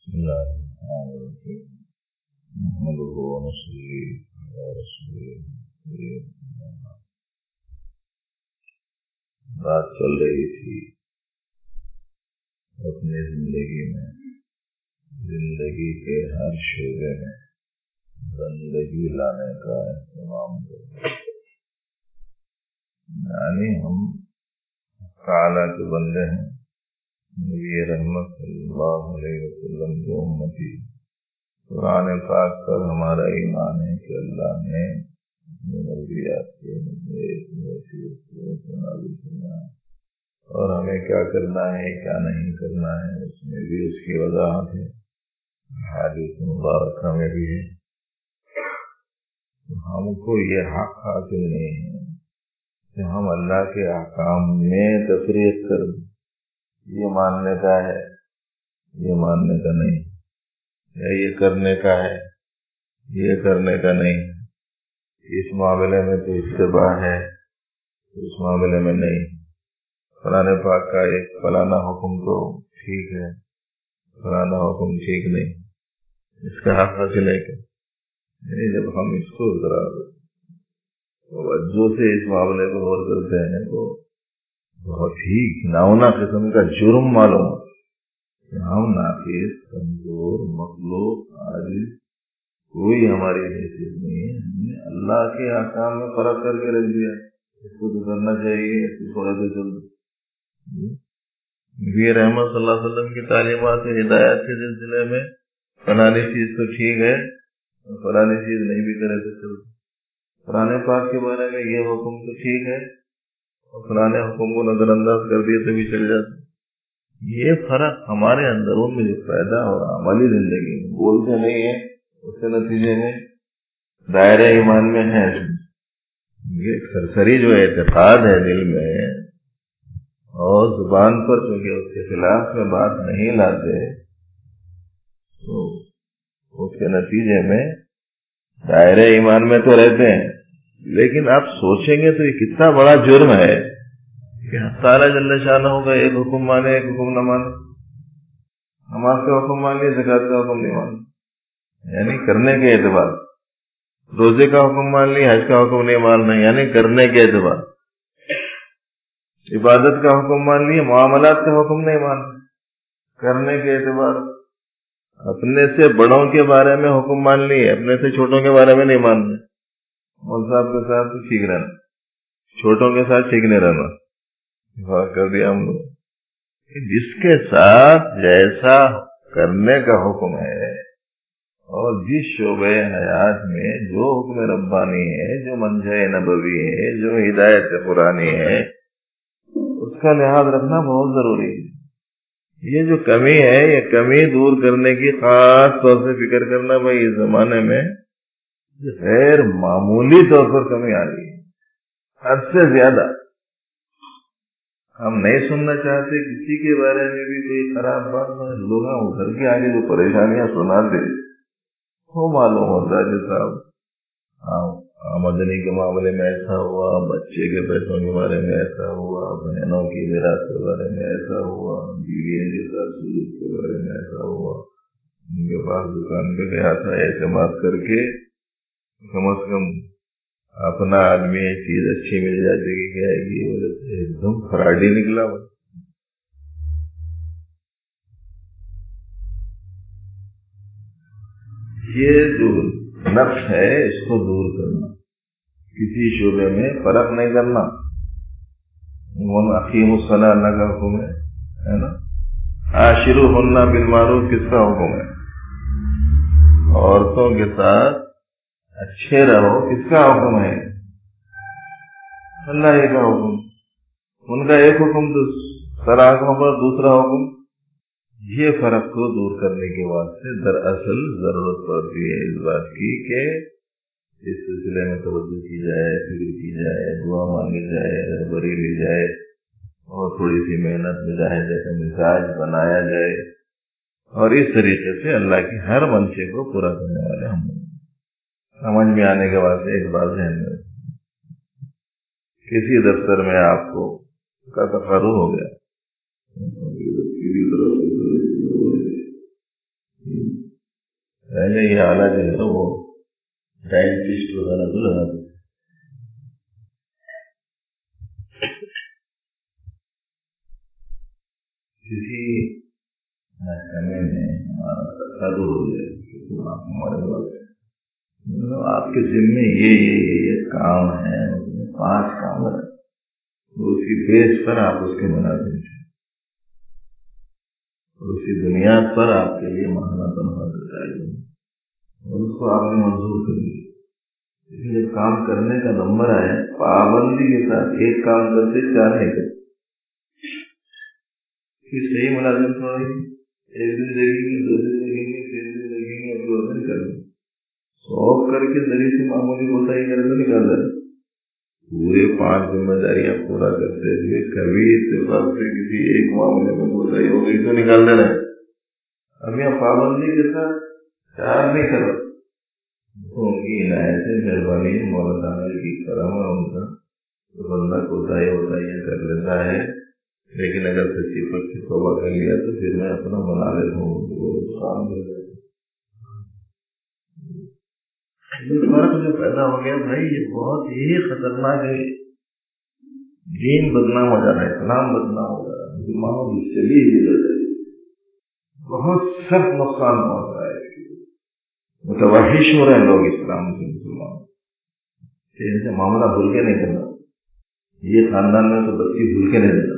بسم الله الرحمن الرحيم نحمده ونصلي على رسوله الكريم. بات چل رہی تھی اپنی زندگی میں، زندگی کے ہر شعبے میں زندگی لانے کا اہتمام کرنا، یعنی ہم تعالیٰ کے بندے ہیں، نبی رحمت صلی اللہ علیہ وسلم کی امتی۔ قرآن پاک پر ہمارا ایمان ہے کہ اللہ نے اپنی مرضیات کے نازل فرمایا اور ہمیں کیا کرنا ہے کیا نہیں کرنا ہے، اس میں بھی اس کی وضاحت ہے، حدیث مبارکہ میں بھی ہے۔ ہم کو یہ حق حاصل نہیں ہے کہ ہم اللہ کے احکام میں تفریق کر دیں، یہ ماننے کا ہے یہ ماننے کا نہیں، یا یہ کرنے کا ہے یہ کرنے کا نہیں، اس معاملے میں تو اتباع ہے اس معاملے میں نہیں، قرآن پاک کا ایک فلانا حکم تو ٹھیک ہے فلانا حکم ٹھیک نہیں، اس کا حق حاصل ہے کہ جب ہم اس کو ذرا توجہ سے اس معاملے کو غور کرتے ہیں تو بہت ہی گھناؤنا قسم کا جرم معلوم کہ ہم ناقص کمزور مخلوق عاجز کوئی ہماری حیثیت نہیں ہے، ہم نے اللہ کے احکام میں فرق کر کے رکھ دیا، اس کو تو کرنا چاہیے، اس کو تھوڑا تو چل نبی رحمت صلی اللہ علیہ وسلم کی تعلیمات ہدایات کے سلسلے میں فلانی چیز تو ٹھیک ہے فلانی چیز نہیں بھی کرے تو چلتا، قرآن پاک کے بارے میں یہ حکم تو ٹھیک ہے اور فلانے حکم کو نظر انداز کر دیے تو بھی چل جاتا۔ یہ فرق ہمارے اندروں میں جو پیدا ہو رہا عملی زندگی میں بولتے نہیں ہیں، اس کے نتیجے میں دائرہ ایمان میں ہے، یہ سرسری جو اعتقاد ہے دل میں اور زبان پر چونکہ اس کے خلاف میں بات نہیں لاتے تو اس کے نتیجے میں دائرہ ایمان میں تو رہتے ہیں، لیکن آپ سوچیں گے تو یہ کتنا بڑا جرم ہے کہ تعالیٰ جل شانہ کا ایک حکم مانے ایک حکم نہ مانے، نماز کا حکم مان لیے زکوٰۃ کا حکم نہیں مانے یعنی کرنے کے اعتبار، روزے کا حکم مان لیے حج کا حکم نہیں ماننا یعنی کرنے کے اعتبار، عبادت کا حکم مان لیے معاملات کا حکم نہیں ماننا کرنے کے اعتبار، اپنے سے بڑوں کے بارے میں حکم مان لیے اپنے سے چھوٹوں کے بارے میں نہیں ماننا، مول صاحب کے ساتھ تو ٹھیک رہنا چھوٹوں کے ساتھ ٹھیک نہیں رہنا، فرق کر دیا ہم لوگ، جس کے ساتھ جیسا کرنے کا حکم ہے اور جس شعبہ حیات میں جو حکم ربانی ہے جو منہج نبوی ہے جو ہدایت قرآنی ہے اس کا لحاظ رکھنا بہت ضروری ہے۔ یہ جو کمی ہے یہ کمی دور کرنے کی خاص طور سے فکر کرنا، بھائی اس زمانے میں غیر معمولی طور پر کمی آ رہی ہے، حد سے زیادہ، ہم نہیں سننا چاہتے کسی کے بارے میں بھی کوئی خراب بات، لوگ ادھر کے آگے جو پریشانیاں سنا دے وہ معلوم ہوتا ہے کہ صاحب آمدنی کے معاملے میں ایسا ہوا، بچے کے پیسوں کے بارے میں ایسا ہوا، بہنوں کی میراث کے بارے میں ایسا ہوا، بیوی کے ساتھ سلوک کے بارے میں ایسا ہوا، ان کے پاس دکان پہ گیا تھا اعتماد کر کے کم از کم اپنا آدمی ایک چیز اچھی مل جاتی کہ کیا ہے کہ ایک دم فراڈی نکلا ہوا۔ یہ جو نقص ہے اس کو دور کرنا، کسی شعبے میں فرق نہیں کرنا، اقیم الصلاۃ اللہ کا حکم ہے نا، عاشروہن بالمعروف کس کا حکم ہے، عورتوں کے ساتھ اچھے رہو کس کا حکم ہے، اللہ ہی کا حکم، ان کا ایک حکم تو طلاقوں پر دوسرا حکم، یہ فرق کو دور کرنے کے واسطے دراصل ضرورت پڑتی ہے اس بات کی کہ اس سلسلے میں توجہ کی جائے، فکر کی جائے، دعا مانگی جائے، رہبری لی جائے اور تھوڑی سی محنت میں جائے جیسے مزاج بنایا جائے، اور اس طریقے سے اللہ کی ہر منشے کو پورا کرنے والے ہم سمجھ میں آنے کے واسطے ایک بات ذہن میں کسی دفتر میں آپ کو کا تقرر ہو گیا پہلے یہ آلہ جو ہے وہ ڈائنٹسٹ وغیرہ تو لگاتے تھے. کسی محکمے میں ہمارا تصادر ہو جائے ہمارے بات آپ کے ذمے یہ کام ہے، اس میں 5 کام ہے، تو اسی بیس پر آپ اس کے مناظر ہیں، اسی بنیاد پر آپ کے لیے ماہانہ تنخواہ چاہیے اور اس کو آپ نے منظور کر لیا. لیکن جب کام کرنے کا نمبر آیا پابندی کے ساتھ ایک کام کرتے 4 نہیں کرتے. صحیح ملازم تھوڑا ہی 1 دن لگیں گے، 2 دن لگیں گے، 3 دن لگیں گے، 2 دن کر لیں 100 کر کے ذریعے سے معمولی کوتاہی کر کے نکال رہے. پورے 5 ذمہ داریاں پورا کرتے ہوئے کبھی اتفاق سے کسی ایک معاملے میں کوتاہی ہو گئی تو نکال دے رہے. اب یہاں پابندی کے ساتھ 4 نہیں کر رہے. ان کی عنایت ہے، مہربانی ہے، مولا تعالیٰ کی کرم ہے ان کا، تو بندہ کوتاہی وتاہیاں کر لیتا ہے. لیکن اگر سچی پکی توبہ کر لیا تو پھر میں اپنا بنا لیتا ہوں وہ نقصان ہو جاتا ہے. یہ فرق جو پیدا ہو گیا بھائی یہ بہت ہی خطرناک ہے. دین بدنام ہو جا رہا ہے، اسلام بدنام ہو جا رہا ہے، مسلمانوں کی شدید بہت سخت نقصان پہنچ رہا ہے. اس کی متوحش ہو رہے ہیں لوگ اسلام سے، مسلمانوں سے. ان سے معاملہ بھول کے نہیں کرنا. یہ خاندان میں تو بچی بھول کے نہیں دینا.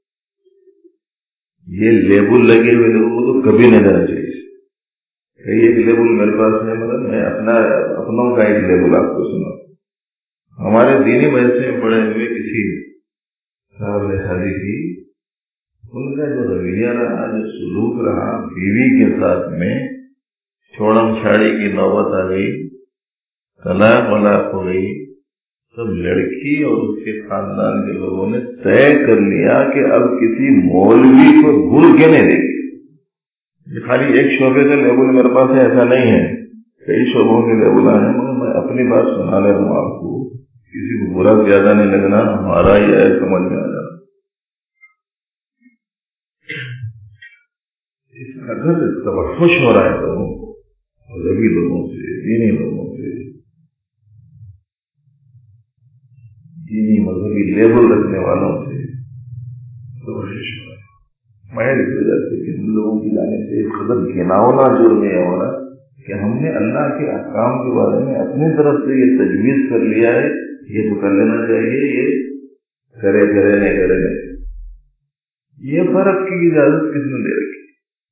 یہ لیبل لگے ہوئے لوگوں کو تو کبھی نہیں دینا چاہیے. ایک لیبل میرے پاس ہے، مطلب میں اپنوں کا ایک لیبل آپ کو سنا. ہمارے دینی مدرسے میں پڑھے ہوئے کسی صاحب نے شادی کی، ان کا جو رویہ رہا، جو سلوک رہا بیوی کے ساتھ میں، چھوڑم چھاڑی کی نوبت آ گئی، طلاق ولاق ہو گئی. سب لڑکی اور اس کے خاندان کے لوگوں نے طے کر لیا کہ اب کسی مولوی کو بھول کے نہیں دیں گے. یہ خالی ایک شعبے کا لیبل میرے پاس ہے ایسا نہیں ہے، کئی شعبوں کے لیبل ہیں. مگر میں اپنی بات سنا لے رہا ہوں آپ کو، کسی کو برا زیادہ نہیں لگنا، ہمارا ہی ہے سمجھ میں آ جانا. اس قدر تبخش ہو رہا ہے لوگوں کو، مذہبی لوگوں سے، دینی لوگوں سے، دینی مذہبی لیبل رکھنے والوں سے تبخش ہو رہا ہے. میں اس وجہ سے کہ ان لوگوں کی جانے سے ایک قدر گھناؤنا جرم یہ ہو رہا ہے کہ ہم نے اللہ کے احکام کے بارے میں اپنی طرف سے یہ تجویز کر لیا ہے، یہ تو کر لینا چاہیے، یہ کرے نہیں کرے نہیں. یہ فرق کی اجازت کس نے دے رکھی؟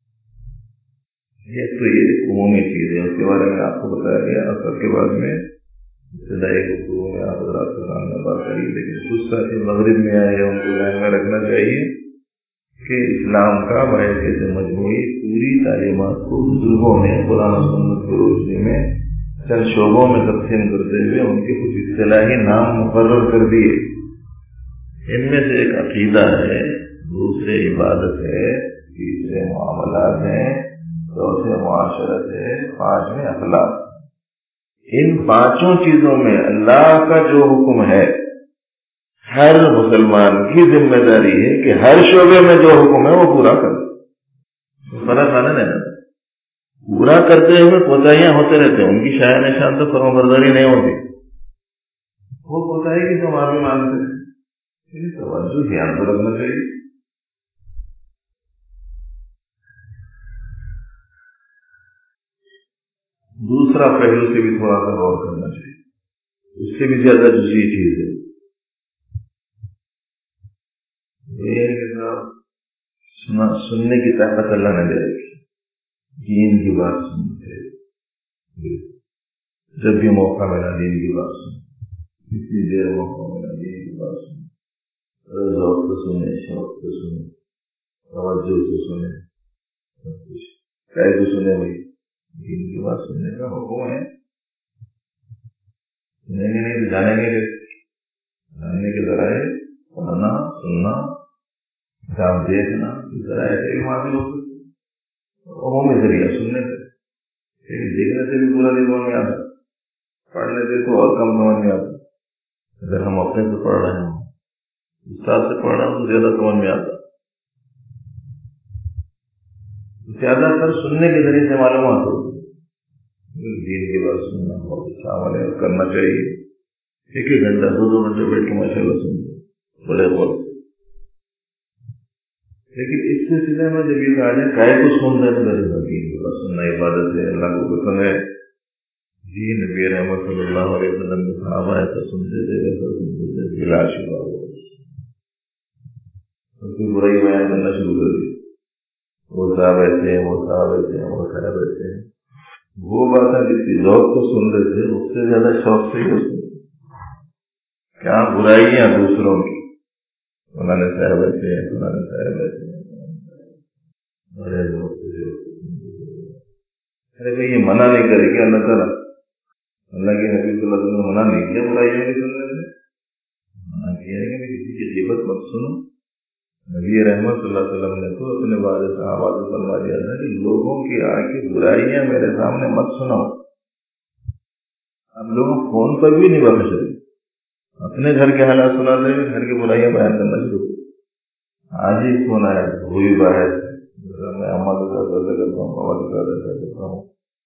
یہ تو یہ عمومی چیز ہے، اس کے بارے میں آپ کو بتایا گیا. اثر کے بعد میں ابتدائی گفتگو میں آپ حضرات کے سامنے بات کری. لیکن کچھ ساتھی مغرب میں آئے ہیں، ان کو ذہن میں رکھنا چاہیے کہ اسلام کا بحیثیت مجموعی پوری تعلیمات کو بزرگوں نے قرآن و سنت کی روشنی میں چند شعبوں میں تقسیم کرتے ہوئے ان کے کچھ اصطلاحی نام مقرر کر دیے. ان میں سے ایک عقیدہ ہے، دوسرے عبادت ہے، تیسرے معاملات ہیں، چوتھے معاشرت ہے، 5ویں اخلاق. ان 5 چیزوں میں اللہ کا جو حکم ہے ہر مسلمان کی ذمہ داری ہے کہ ہر شعبے میں جو حکم ہے وہ پورا کرے. فرق آنے نہیں رہتا. پورا کرتے ہوئے کوتاہیاں ہوتے رہتے ہیں، ان کی شاید نشان تو فرمانبرداری نہیں ہوتی. وہ کوتاہی کی تو معافی مانگتے ہیں. توجہ دھیان تو رکھنا چاہیے. دوسرا پہلو سے بھی تھوڑا سا غور کرنا چاہیے، اس سے بھی زیادہ جزئی چیز ہے. سننے کی طاقت اللہ نے دے رکھی. دین کی بات سنتے جب بھی موقع ملا، دین کی بات سن، کتنی دیر موقع ملا دین کی بات سن، ذوق سے سنے، شوق سے سنے، توجہ سے سنے، سب کچھ کہہ تو سنے. بھائی دین کی بات سننے کا حکم ہے. سنیں گے نہیں تو جانیں گے کیسے؟ جاننے کے ذرائع پڑھنا، سننا، کتاب دیکھنا، اس ذرائع سے بھی معلوم ہو سکتے. عمومی ذریعہ سننے سے، دیکھنے سے بھی پورا دن میں آتا، پڑھنے سے تو اور کم سمجھ میں آتا. اگر ہم اپنے سے پڑھ رہے ہیں، استاد سے پڑھ رہے ہیں تو زیادہ سمجھ میں آتا. زیادہ تر سننے کے ذریعے سے معلومات ہوتی. دین کی بات سننا بہت اچھا عمل ہے، کرنا چاہیے. 1 گھنٹہ 2 گھنٹے بیٹھ کے ماشاء اللہ سنتے بڑے غور سے. لیکن اس سلسلے میں جب یہ کہا جائے کائے کو سن رہے تو دین کی بات سننا عبادت ہے، اللہ کو پسند ہے. جی نبی رحمت صلی اللہ علیہ وسلم کے صحابہ ایسا سنتے تھے ویسا سنتے تھے، بلا شبہ کوئی برائی بیان کرنا شروع کر دی، وہ صاحب ایسے ہیں، وہ صاحب ایسے ہیں، وہ صاحب ایسے ہیں. وہ بات ہے جس کی ذوق سے سن رہے تھے اس سے زیادہ شوق سے ہی کیا برائیاں دوسروں کی، فلانے صاحب ایسے ہیں، فلانے صاحب ایسے ہیں، بڑے لوگ. ارے بھائی یہ منع نہیں کرے گی اللہ تعالیٰ، اللہ کے نبی صلی اللہ علیہ وسلم نے منع نہیں کیا برائیوں کے سننے سے، منع کیا ہے کہ کسی کی غیبت مت سنو. نبی رحمت صلی اللہ علیہ وسلم نے تو اپنے بعض صحابہ کو فرما دیا تھا کہ لوگوں کی آ کے برائیاں میرے سامنے مت سناؤ. ہم لوگوں فون پر بھی نہیں بخش رہے، اپنے گھر کے حالات سناتے ہیں، گھر کی برائیاں بیان کرنا شروع. آج ہی فون آیا وہ بھی باہر سے، میں اماں کے ساتھ ایسا کرتا ہوں، بابا کے ساتھ ایسا کرتا ہوں،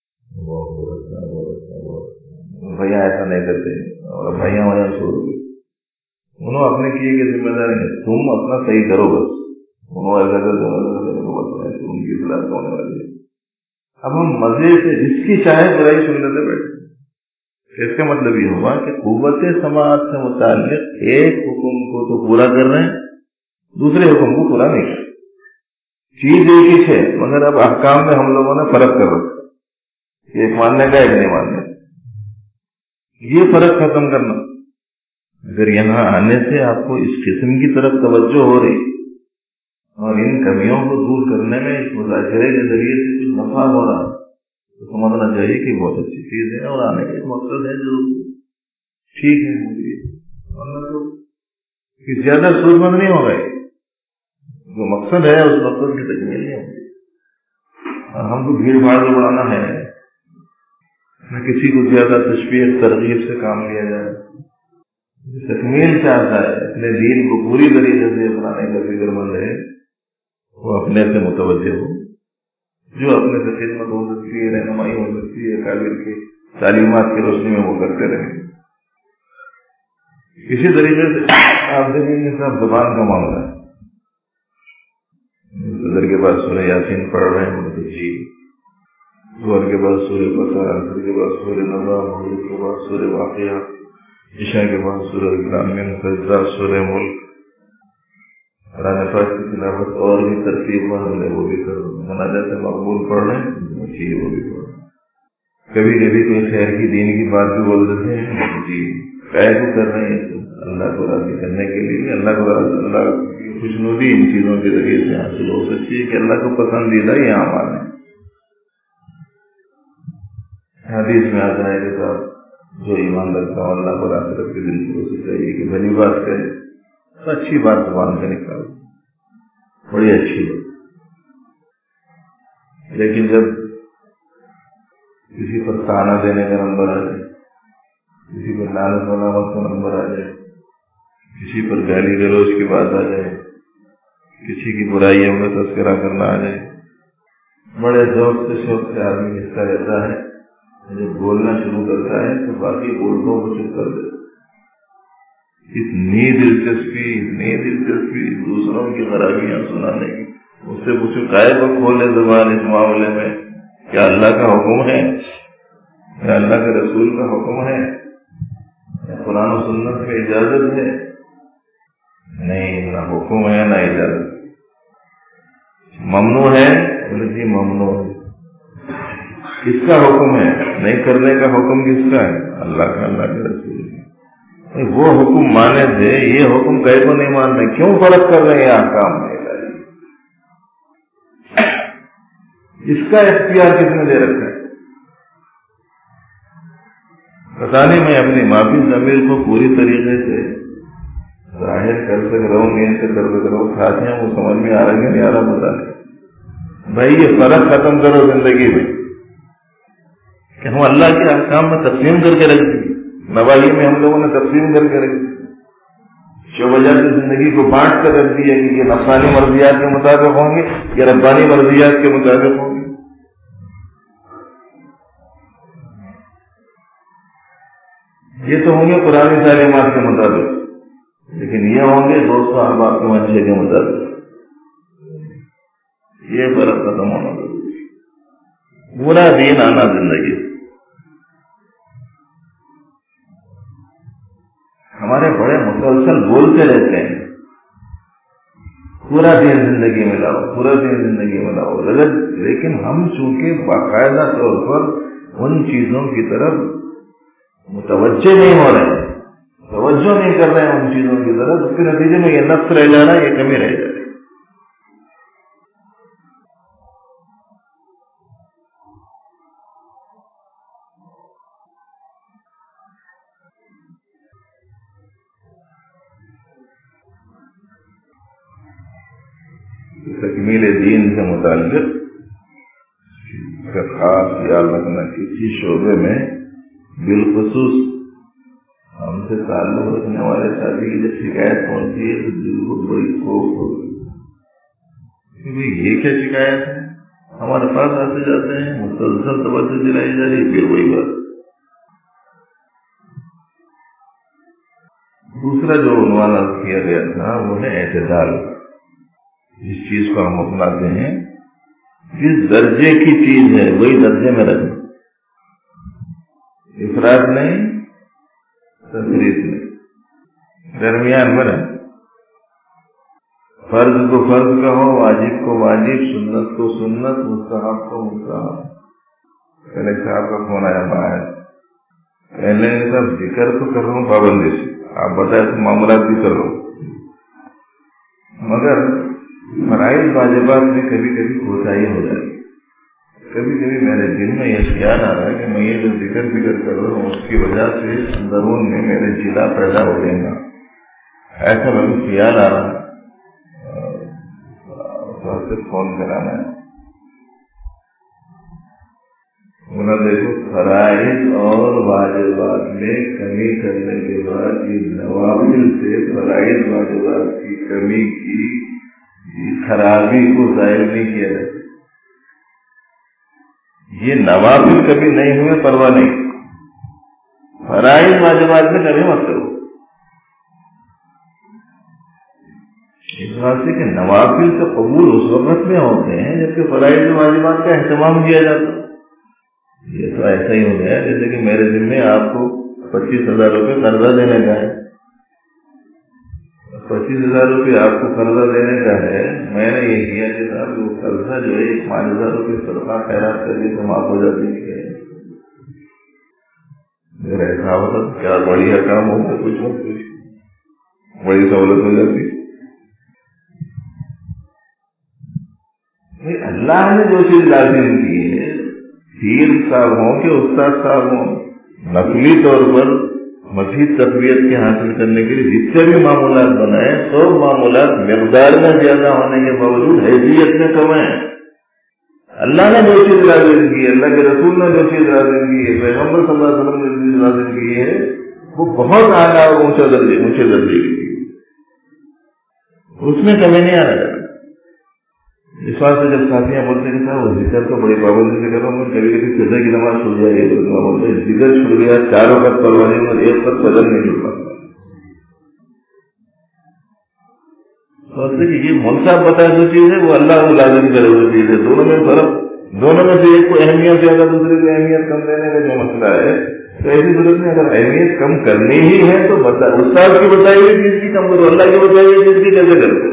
بھیا ایسا نہیں کرتے، اور بھیا وہاں چھوڑ گئے. انہوں اپنے کیے کہ ذمہ داری نہیں، تم اپنا صحیح کرو بس. انہوں ایسا کرتے ان کی اصلاح ہونے والی ہے. اب ہم مزے سے جس کی چاہے برائی سن لیتے بیٹھے. اس کا مطلب یہ ہوا کہ قوت سماعت سے متعلق ایک حکم کو تو پورا کر رہے ہیں، دوسرے حکم کو پورا نہیں کر رہے. چیز ایک ہی ہے مگر اب احکام میں ہم لوگوں نے فرق کر رکھا، ایک ماننے کا ایک نہیں ماننے کا. یہ فرق ختم کرنا. اگر یہاں آنے سے آپ کو اس قسم کی طرف توجہ ہو رہی اور ان کمیوں کو دور کرنے میں اس مذاکرے کے ذریعے سے کچھ نفع ہو رہا تو سمجھنا چاہیے کہ بہت اچھی چیز ہے اور آنے کا ایک مقصد ہے جو ٹھیک ہے. ورنہ تو زیادہ سود مند نہیں ہو گئے، جو مقصد ہے اس مقصد کی تکمیل نہیں ہوگی. اور ہم کو بھیڑ بھاڑ کو بڑھانا ہے نہ کسی کو زیادہ تشبیہ ترغیب سے کام لیا جائے. تکمیل چاہتا ہے اپنے دین کو پوری طریقے سے اپنانے کا فکر مند ہے، وہ اپنے سے متوجہ ہو، جو اپنے سے خدمت ہو سکتی ہے، رہنمائی ہو سکتی ہے، کابل کی تعلیمات کی روشنی میں وہ کرتے رہیں. اسی طریقے سے آپ دیکھیں گے صاحب زبان کا معاملہ ہے. صدر کے بعد سورہ یاسین پڑھ رہے ہیں تو جی، ظہر کے بعد سورہ بقرہ، عصر کے بعد سورہ نبا، مغرب کے بعد سورہ واقعہ، عشاء کے بعد سورہ اکرام، سجدہ، سورہ ملک. قرآن پاک کی تلاوت اور بھی ترتیب میں ہم نے وہ بھی کر مناجات مقبول پڑھ رہے ہیں جی، وہ بھی پڑھ رہے ہیں. کبھی کبھی کوئی خیر کی دین کی بات بھی بول دیتے ہیں جی، قید کر رہے ہیں اللہ کو راضی کرنے کے لیے. اللہ کو اللہ کی خوشنودی ان چیزوں کے ذریعے سے حاصل ہو سکتی ہے کہ اللہ کو پسندیدہ یہ اعمال ہیں. حدیث میں آتا ہے کہ صاحب جو ایمان رکھتا ہو اللہ پر آخرت کے دن کو اسے چاہیے کہ بھلی بات کرے تو اچھی بات زبان سے نکالو، بڑی اچھی بات. لیکن جب کسی پر تانا دینے کا نمبر آ جائے، کسی پر لعنت ملامت کا نمبر آ جائے، کسی پر گالی گلوچ کی بات آ جائے، کسی کی برائیوں میں تذکرہ کرنا آ جائے، بڑے ذوق سے شوق سے آدمی حصہ لیتا ہے. جب بولنا شروع کرتا ہے تو باقی بولتوں کو چپ کر دیتا. اتنی دلچسپی دوسروں کی خرابیاں سنانے کی. اس سے پوچھو کائے کو کھولے زبان اس معاملے میں؟ کیا اللہ کا حکم ہے؟ کیا اللہ کے رسول کا حکم ہے؟ یا قرآن و سنت میں اجازت ہے؟ نہیں، نہ حکم ہے نہ اجازت. ممنوع ہے بولے جی ممنوع ہے. کس کا حکم ہے؟ نہیں کرنے کا حکم کس کا ہے؟ اللہ کا، اللہ کے رسول کا. وہ حکم مانے تھے، یہ حکم کہیں کو نہیں ماننے. کیوں فرق کر رہے ہیں احکام میں؟ اس کا اختیار کس نے دے رکھا ہے؟ پتا نہیں. میں اپنی معافی ضمیر کو پوری طریقے سے ظاہر کر سک رہا ہوں، نہیں سے کر سک رہا ہوں. ساتھیوں کو سمجھ میں آ رہا ہے کہ نہیں آ رہا پتا نہیں. بھائی یہ فرق ختم کرو زندگی میں کہ ہم اللہ کے احکام میں تقسیم کر کے رکھ دی، نواحی میں ہم لوگوں نے تقسیم کر کے رکھ دی. شعبہ کی زندگی کو بانٹ کر رکھ دیا کہ یہ نفسانی مرضیات کے مطابق ہوں گے یا ربانی مرضیات کے مطابق ہوں گے. یہ تو ہوں گے قرآنی تعلیمات کے مطابق، لیکن یہ ہوں گے دوستوں احباب کے منشے کے مطابق. یہ فرق ختم ہونا ضروری ہے. پورا دین آنا زندگی. ہمارے بڑے مسلسل بولتے رہتے ہیں پورا دین زندگی میں لاؤ، پورا دین زندگی میں لاؤ، لیکن ہم چونکہ باقاعدہ طور پر ان چیزوں کی طرف متوجہ نہیں ہو رہے ہیں، توجہ نہیں کر رہے ہیں ان چیزوں کی طرف، اس کے نتیجے میں یہ نقص رہ جا رہا ہے، یہ کمی رہ جا رہی ہے. تکمیل دین سے متعلق کا خاص خیال رکھنا. کسی شعبے میں بالخصوص ہم سے تعلق رکھنے والے ساتھی کی جب شکایت پہنچتی ہے تو دل کو بڑی خوف ہوتی ہے. یہ کیا شکایت ہے؟ ہمارے پاس آتے جاتے ہیں، مسلسل توجہ دلائی جا رہی ہے، پھر وہی بات. دوسرا جو عنوان عرض کیا گیا تھا وہ ہے اعتدال. جس چیز کو ہم اپناتے ہیں، جس درجے کی چیز ہے وہی درجے میں رکھنا، افراط نہیں، تفریط نہیں، درمیان میں رہنا. فرض کو فرض کہو، واجب کو واجب، سنت کو سنت، مستحب کو مستحب. پہلے صاحب کا فون آیا باہر، پہلے سب ذکر تو کر رہا ہوں پابندی سے، آپ بتائیں تو معاملات بھی کر رہا ہوں، مگر فرائض واجبات میں کبھی کبھی کوتاہی ہو جاتی. کبھی کبھی میرے دل میں یہ خیال آ رہا ہے کہ میں یہ جو ذکر کر رہا ہوں اس کی وجہ سے اندرون میں میرے جلا پیدا ہو جائے گا، ایسا میں خیال آ رہا ہے. سے فون کرانا ہے. انہوں نے دیکھو فرائض اور واجبات میں کمی کرنے کے بعد یہ نوافل سے فرائض واجبات کی کمی کی خرابی کو ظاہر نہیں کیا جا سکتا. یہ نوافل کبھی نہیں ہوئے پرواہ نہیں، فرائض واجبات میں کبھی مت کرو. اس بات سے کہ نوافل کا قبول اس وقت میں ہوتے ہیں جبکہ فرائض واجبات کا اہتمام کیا جاتا. یہ تو ایسا ہی ہو گیا جیسے کہ میرے ذمہ آپ کو 25,000 روپے قرضہ دینے کا ہے. 25,000 روپے آپ کو قرضہ دینے کا ہے. میں نے یہ کیا کہ صاحب وہ قرضہ جو ہے 5,000 روپے صدقہ خیرات کر کے تو معاف ہو جاتی ہے. اگر ایسا ہوتا تو کیا بڑھیا کام ہوتا، کچھ مت کچھ بڑی سہولت ہو جاتی. اللہ نے جو چیز لازم کی ہے، پیر صاحب ہوں کہ استاد صاحب ہوں، نقلی طور پر مزید تقویت کے حاصل کرنے کے لیے جتنے بھی معمولات بنائے، سب معمولات مقدار میں زیادہ ہونے کے باوجود حیثیت میں کم ہیں. اللہ نے جو چیز لازم کی ہے، اللہ کے رسول نے جو چیز لازم کی ہے، پیغمبر صلی اللہ علیہ وسلم نے جو چیز لازم کی ہے، وہ بہت اعلیٰ اور اونچے درجے کی ہے. اس میں کمی نہیں آ رہا. اس بات سے جب ساتھیاں بولتے ہیں کہ صاحب وہ ذکر تو بڑی پابندی سے کر رہا ہوں، کبھی کبھی فجر کی نماز چھوٹ جائے گی تو بولتے ہیں ذکر چھوٹ گیا، 4 وقت پڑھوانے میں 1 وقت فجر نہیں چھوٹ پاتا. سوچتے کہ یہ مول صاحب بتائے جو چیز ہے وہ اللہ کو لازم کرے وہ چیز ہے. دونوں میں فرق، دونوں میں سے ایک کو اہمیت زیادہ، دوسرے کو اہمیت کم دینے کا جو مسئلہ ہے، تو ایسی صورت میں اگر اہمیت کم کرنی ہی ہے تو استاد کی بتائی ہوئی چیز کی کم کرو، اللہ کی بتائی ہوئی چیز کی کیسے کرو؟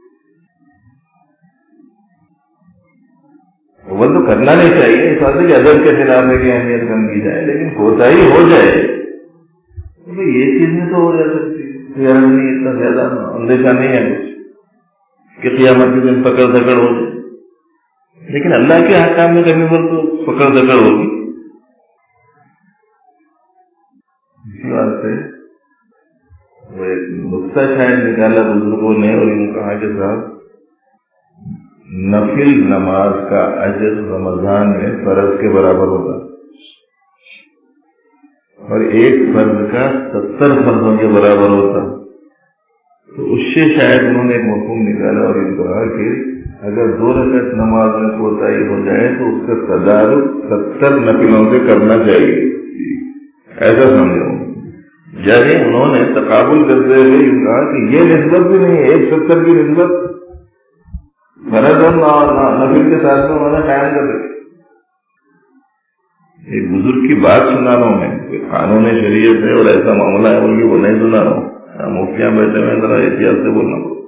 وہ تو کرنا نہیں چاہیے. اس بات کہ ادب کے خلاف ہے کہ اہمیت کم کی جائے، لیکن کوتاہی ہو جائے تو یہ چیز میں تو ہو جا سکتی ہے. اتنا زیادہ اندیشہ نہیں ہے کچھ کہ قیامت کے دن پکڑ دھکڑ ہو جائے، لیکن اللہ کے احکام میں کمی پر تو پکڑ دھکڑ ہوگی. اسی واسطے وہ ایک نقطہ شاید نکالا بزرگوں نے اور یوں کہا کہ صاحب نفل نماز کا اجر رمضان میں فرض کے برابر ہوگا اور ایک فرض کا 70 فرضوں کے برابر ہوتا. تو اس سے شاید انہوں نے ایک مفہوم نکالا اور یہ کہا کہ اگر 2 رکعت نماز میں کوتاہی ہو جائے تو اس کا تدارک 70 نفلوں سے کرنا چاہیے. ایسا سمجھو یعنی انہوں نے تقابل کرتے ہوئے یوں کہا کہ یہ نسبت بھی نہیں ہے، 170 کی نسبت فرض اور نفل کے ساتھ میں انہوں نے قائم کر رکھی۔ ایک بزرگ کی بات سنا رہا ہوں میں، کوئی قانون شریعت ہے اور ایسا معاملہ ہے بلکہ وہ نہیں سنا رہا ہوں، مفتیاں بیٹھے ہوئے ذرا احتیاط سے بولنا پڑتا۔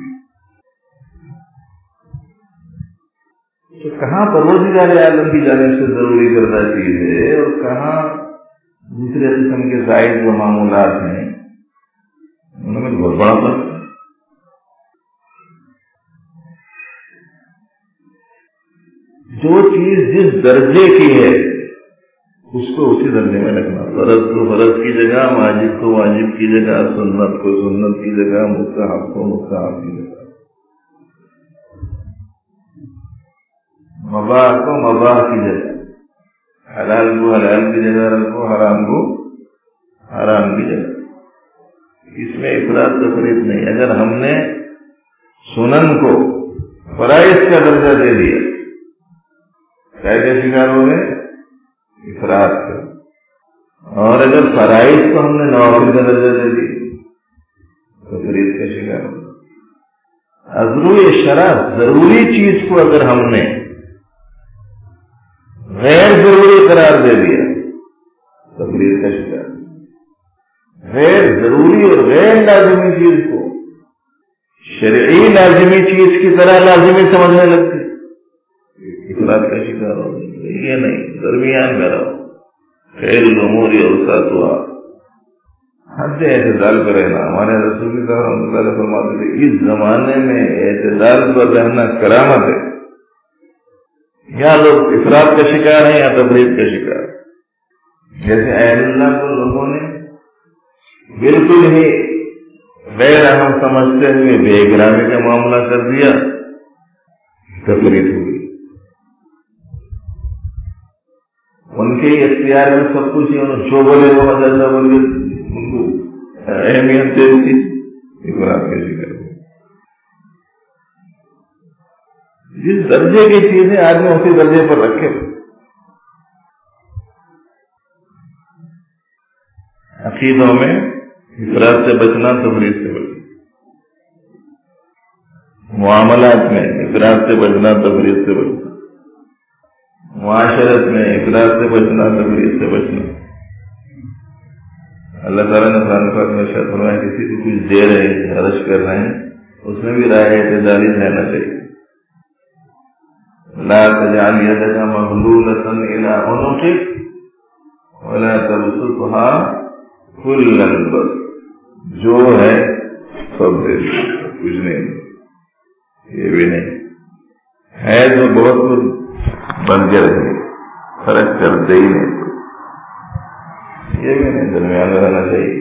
تو کہاں پروردگار عالم کی جانب سے ضروری کردہ چیز ہے اور کہاں دوسرے قسم کے زائد و معمولات ہیں، انہوں میں بہت بڑا فرق ہے۔ جو چیز جس درجے کی ہے اس کو اسی درجے میں رکھنا، فرض کو فرض کی جگہ، واجب کو واجب کی جگہ، سنت کو سنت کی جگہ، مستحب کو مستحب کی جگہ، مباح کو مباح کی جگہ، حلال کو حلال کی جگہ رکھو، حرام کو حرام کی جگہ۔ اس میں افراط تفریط نہیں۔ اگر ہم نے سنن کو فرائض کا درجہ دے دیا، کا شکار ہو گئے افراط کا، اور اگر فرائض کو ہم نے نوافل کا درجہ دے دیا تفریط کا شکار ہو گئے۔ ازرو شرع ضروری چیز کو اگر ہم نے غیر ضروری قرار دے دیا تفریط کا شکار۔ غیر ضروری اور غیر لازمی چیز کو شرعی لازمی چیز کی طرح لازمی سمجھنے لگتی، افراط کا شکار ہو گئی۔ یہ نہیں، درمیان میں رہو، خیر الامور اوسطها، حد اعتدال پر رہنا۔ ہمارے رسول صلی اللہ علیہ وسلم فرماتے تھے اس زمانے میں اعتدال پر رہنا کرامت ہے۔ یا لوگ افراط کا شکار ہیں یا تفریط کا شکار۔ جیسے اہل اللہ کو لوگوں نے بالکل ہی غیر اہم سمجھتے ہوئے بے احترامی کا معاملہ کر دیا، تفریط ہوئی۔ ان کے اختیار میں سب کچھ ہی، انہوں جو بولے وہ مدرسہ بول کے ان کو اہمیت دے دی، افراط کا شکار۔ جس درجے کی چیزیں آدمی اسی درجے پر رکھے۔ عقیدوں میں افراط سے بچنا، تفریط سے بچنا، معاملات میں افراط سے بچنا، تفریط سے بچنا، معاشرت میں افراط سے بچنا، تفریط سے بچنا۔ اللہ تعالیٰ نے قرآن پاک میں ارشاد فرمایا کسی کو کچھ دے رہے ہیں، خرچ کر رہے ہیں، اس میں بھی رائے اعتدالی رہنا چاہیے۔ لا تجعل يدك مغلولة إلى عنقك ولا تبسطها كل البسط، جو ہے سب دے دو، کچھ نہیں، یہ بھی نہیں ہے جو بہت کچھ بن کے رہے، خرچ کر دے ہی نہیں، یہ بھی نہیں، درمیان میں رہنا چاہیے۔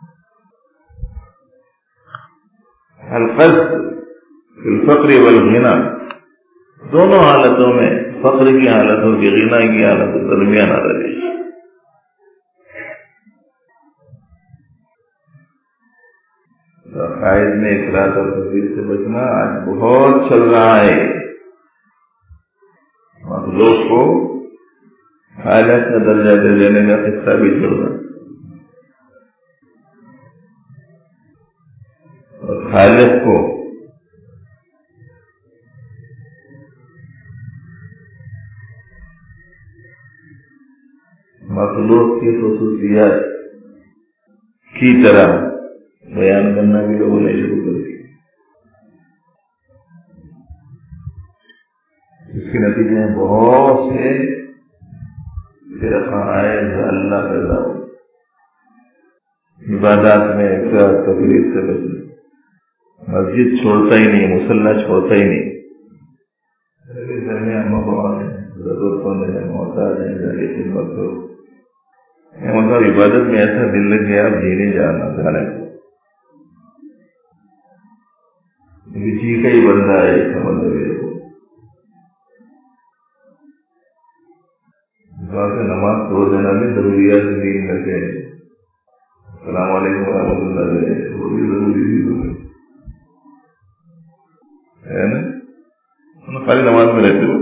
القصد فی الفقر والغنى، دونوں حالتوں میں، فقر کی حالت ہو کہ غنی کی حالت ہو، درمیان آ رہی ہے۔ عقائد میں افراط اور تفریط سے بچنا آج بہت چل رہا ہے۔ مخلوق کو خالق کا درجہ دے دینے کا قصہ بھی چل رہا ہے، اور خالق کو مخلوق کی خصوصیات کی طرح بیان کرنا بھی لوگوں نے شروع کر دیا۔ اس کے نتیجے میں بہت سے فرقہ آئے، اللہ پیدا ہو۔ عبادات میں افراط تفریط سے بچنا، مسجد چھوڑتا ہی نہیں، مصلی چھوڑتا ہی نہیں، درمیان مقام ہے، ضرورت مند ہے، محتاج ہے، جا کے خدمت کرو۔ مطلب عبادت میں ایسا دل لگ گیا، اب جی نہیں جانے کو، جی کا ہی بندہ ہے، اس کا مطلب ہے۔ نماز چھوڑ دینا بھی ضروریات دین میں سے ہے۔ السلام علیکم ورحمۃ اللہ، وہ بھی ضروری چیز ہے نا، خالی نماز میں رہتے ہو،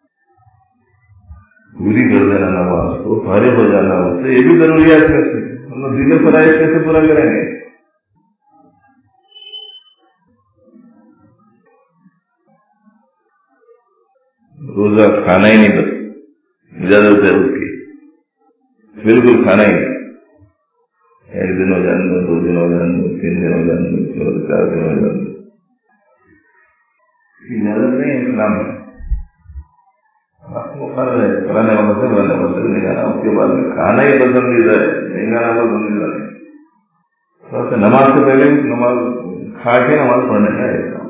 پوری کر دینا نماز کو، فارغ ہو جانا اس سے، یہ بھی ضروریات میں سے۔ ہم ذمہ فرائض کیسے پورا کریں گے؟ روزہ کھانا ہی نہیں، بس اجازت ہے اس کی، بالکل کھانا ہی نہیں، 1 دن ہو جانے دو، 2 دن ہو جانے دو، 3 دن ہو جانے دو، 4 دن ہو جانے دو، اجازت نہیں ہے اسلام میں۔ مقرر ہے فلانے مسجد نہیں جانا، اس کے بعد میں کھانا ہی پسندیدہ ہے، نہیں کھانا پسندیدہ نہیں۔ تو نماز سے پہلے نماز کھا کے نماز پڑھنے کا ہے اسلام۔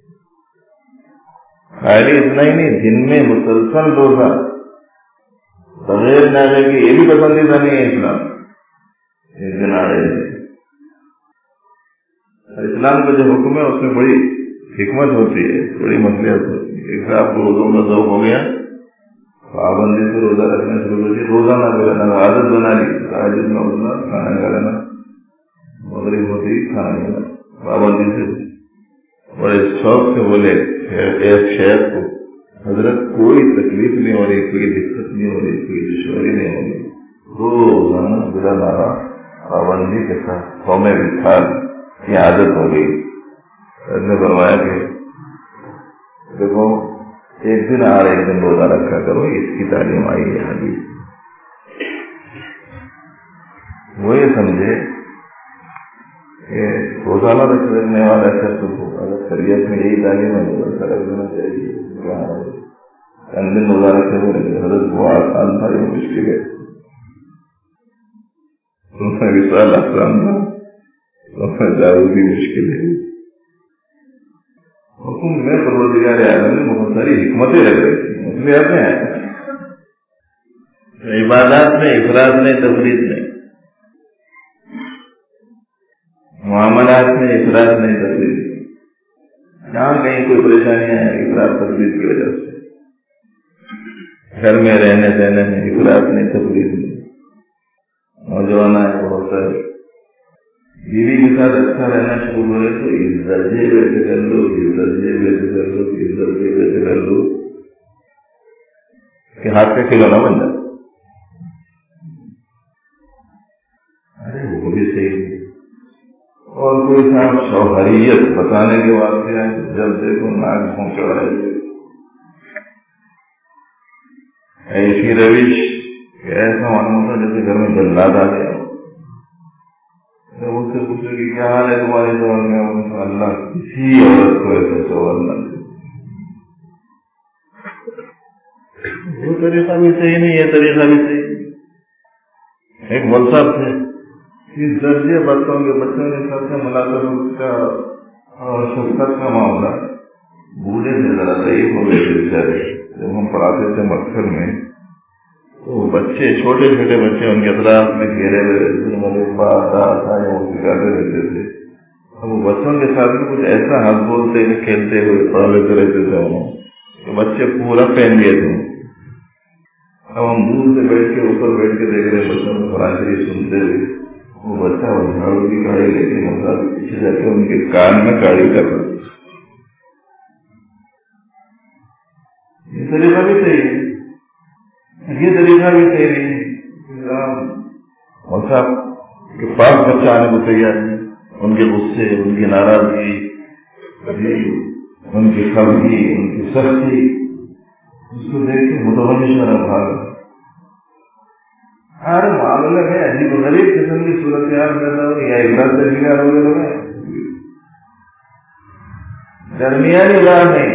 خالی اتنا ہی نہیں، دن میں مسلسل روزہ بغیر ناغے کے، یہ بھی پسندیدہ نہیں ہے اسلام۔ ایک دن آ رہے تھے، اسلام کا جو حکم ہے اس میں بڑی حکمت ہوتی ہے، بڑی مصلحت ہوتی ہے۔ ایک صاحب کو روزوں کا ذوق ہو گیا، پابندی سے روزہ رکھنا شروع کر دیا، روزانہ کرنا عادت بنا لی، تہجد میں اٹھنا، کھانا کھا لینا، مغرب ہوتی کھانا کھانا، پابندی سے۔ بڑے شوق سے بولے ایک شیخ کو، حضرت کوئی تکلیف نہیں ہو رہی، کوئی دقت نہیں ہو رہی، کوئی دشواری نہیں ہو رہی، روزانہ بلا نارا پابندی کے ساتھ قوم وصال کی عادت ہو گئی۔ حضرت نے فرمایا کہ دیکھو، ایک دن آ رہا، ایک دن روزہ رکھا کرو، اس کی تعلیم آئی ہے حدیث۔ وہ یہ سمجھے کہ روزانہ رکھنے والا شخص کو اگر شریعت میں یہی تعلیم ہے تو ایسا رکھ دینا چاہیے۔ چند دن روزہ رکھے ہوئے، حضرت وہ آسان تھا، یہ مشکل ہے۔ وصال آسان تھا، داؤدی مشکل ہے۔ حکم میں پروردگار عالم نے بہت ساری حکمتیں رکھ رکھی، مصلحت میں عبادات میں افراط نہیں، تفریط نہیں، معاملات میں افراط نہیں، تفریط نہیں۔ جہاں کہیں کوئی پریشانیاں ہیں افراط تفریط کی وجہ سے، گھر میں رہنے سہنے میں افراط نہیں، تفریط نہیں۔ نوجوان ہے بہت سارے، بیوی کے ساتھ اچھا رہنا شروع کرے تو اس درجے ویسے کر لو، اس درجے ویسے کر لو، اس درجے ویسے کر لو کہ ہاتھ کا کھلونا بن جائے۔ ارے وہ بھی صحیح نہیں۔ اور کوئی صاحب شوہریت بتانے کے واسطے آئے، جب دیکھو ناک پہنچا رہے، ایسی روش کہ ایسا معلوم ہوتا جیسے گھر میں جلاد آ گیا۔ اس سے پوچھو کہ کیا حال ہے تمہارے شوہر میں؟ اللہ کسی عورت کو ایسا شوہر نہ دے۔ وہ طریقہ بھی صحیح نہیں، یہ طریقہ بھی صحیح نہیں۔ ایک مول صاحب تھے، اس درجے بچوں کے ساتھ ملاقات کا اور شفقت کا معاملہ، بوڑھے سے ذرا ضعیف ہو گئے تھے بیچارے۔ جب ہم پڑھاتے تھے مکتب میں تو بچے، چھوٹے چھوٹے بچے ان کے اطراف میں گھیرے ہوئے سکھاتے رہتے تھے۔ اب وہ بچوں کے ساتھ بھی کچھ ایسا ہنس بولتے ہوئے، کھیلتے ہوئے پڑھ لیتے رہتے تھے انہوں کہ بچے پورا پہن گئے تھے۔ اب ہم دور سے بیٹھ کے اوپر بیٹھ کے دیکھ رہے بچوں کو قرآن شریف سنتے ہوئے، وہ بچہ جھاڑو کی کاڑی لے کے مطلب پیچھے جا کے ان کے کان میں کاڑی کر رہا۔ یہ طریقہ بھی صحیح ہے، یہ طریقہ بھی صحیح نہیں ہے۔ اور صاحب کے پاس بچہ آنے کو تیار نہیں، ان کے غصے، ان کی ناراضگی، ان کی خفگی، ان کی سختی، اس کو دیکھ کے متوجہ شرح بھاگا۔ ہر معاملے میں عجیب و غریب قسم کی صورتحال پیدا ہو یا افراد سے شکار ہو گئے، درمیانی راہ نہیں۔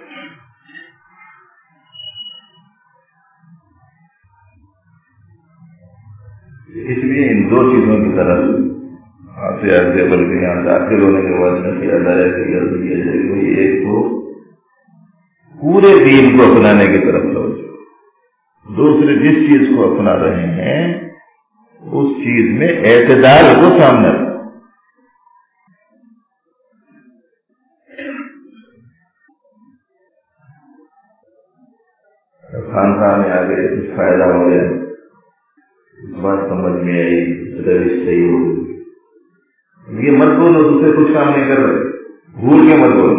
اس لیے ان دو چیزوں کی طرف آتے آتے بلکہ یہاں داخل ہونے کے بعد میں کیا جائے کہ ایک تو پورے دین کو اپنانے کی طرف لو، دوسرے جس چیز کو اپنا رہے ہیں اس چیز میں اعتدال کو سامنے رکھو۔ خان میں آ گئے، کچھ فائدہ ہو گیا، بات سمجھ میں آئی، روش صحیح ہو گئی، یہ مت بولو دوسرے کچھ کام نہیں کر رہے، بھول کے مت بولو،